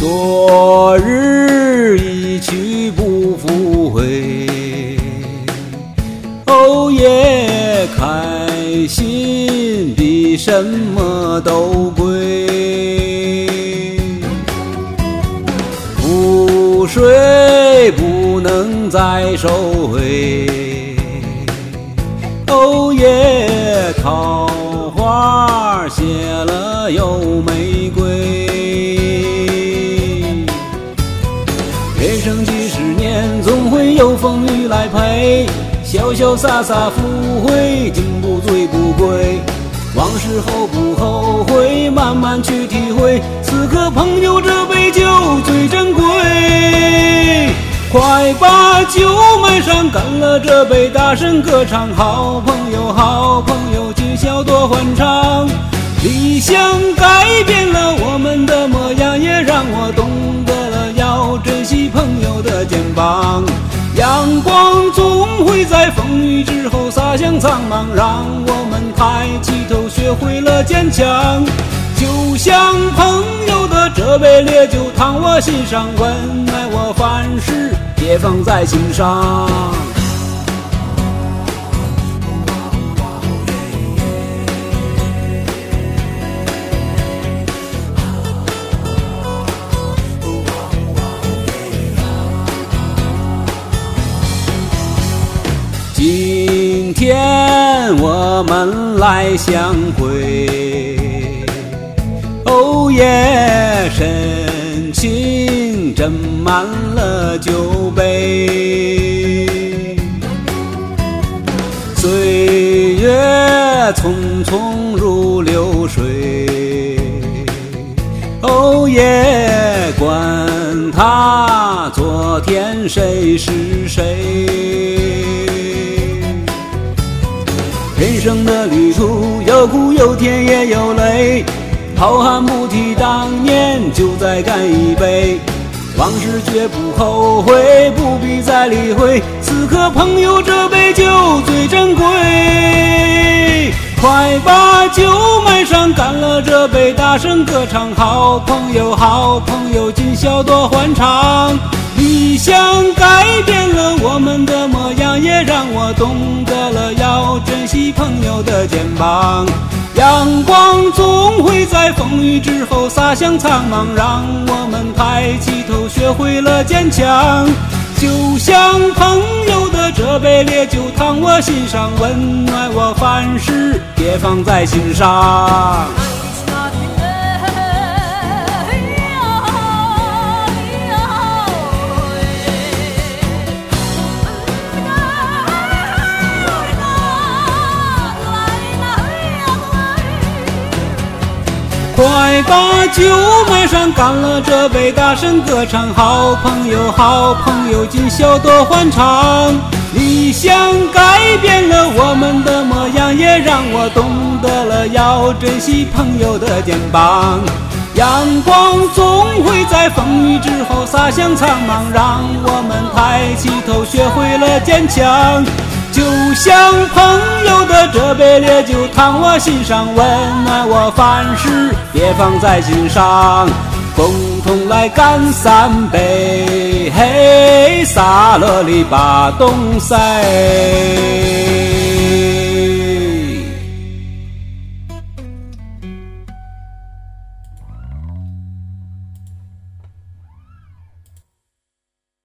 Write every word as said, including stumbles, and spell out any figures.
昨日一去不复回，哦耶，开心比什么都贵。覆水不能再收回，哦耶，桃花谢了又玫瑰。人生几十年，总会有风雨来陪，潇潇洒洒赴会，竟不醉不归。往事后不后悔，慢慢去体会，此刻朋友这杯酒最珍贵。快把酒满上，干了这杯，大声歌唱。好朋友好朋友，今宵多欢畅。理想改变了我们的模样，也让我懂得了要珍惜朋友的肩膀。阳光总会在风雨之后洒向苍茫，让我们抬起头学会了坚强。就像朋友的这杯烈酒，烫我心上，温暖我凡事别放在心上。今天我们来相会，哦耶，深情斟满了酒杯。岁月匆匆如流水，哦耶，管他昨天谁是谁。人生的旅途有苦有甜也有泪，好汉不提当年，就再干一杯。往事绝不后悔，不必再理会，此刻朋友这杯酒最珍贵。快把酒满上，干了这杯，大声歌唱。好朋友好朋友，今宵多欢畅。理想改变了我们的模样，也让我懂得了要珍惜朋友的肩膀。阳光总会在风雨之后洒向苍茫，让我们抬起头学会了坚强。就像朋友的这杯烈酒，烫我心上，温暖我凡事别放在心上。快把酒满上，干了这杯，大声歌唱。好朋友好朋友，今宵多欢畅。理想改变了我们的模样，也让我懂得了要珍惜朋友的肩膀。阳光总会在风雨之后洒向苍茫，让我们抬起头学会了坚强。就像朋友的这杯烈酒，烫我心上，温暖我凡事别放在心上。共同来干三杯，嘿，萨勒里巴东塞。